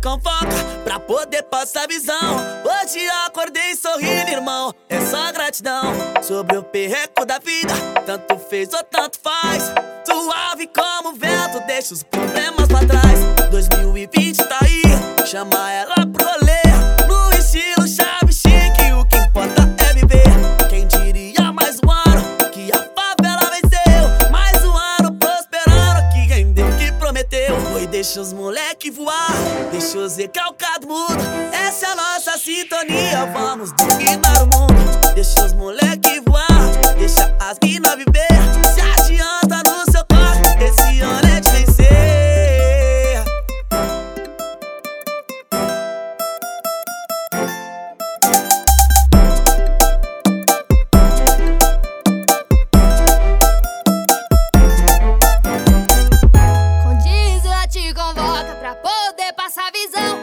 convoca pra poder passar visão. Hoje acordei sorrindo, irmão, é só gratidão. Sobre o perreco da vida, tanto fez ou tanto faz. Suave como o vento, deixa os problemas pra trás. 2020 tá aí, chama ela pro rolê. No estilo chave chique, o que importa é viver. Quem diria mais um ano que a favela venceu? Mais um ano prosperando, que rendeu o que prometeu. Foi, deixa os moleque voar, deixa os recalcados mudo. Essa é a nossa sintonia, vamos dominar o mundo. Deixa os moleque voar, deixa as mina viver. Se adianta no seu corre, esse ano é de vencer. Com diesel te convoca pra poder passar visão.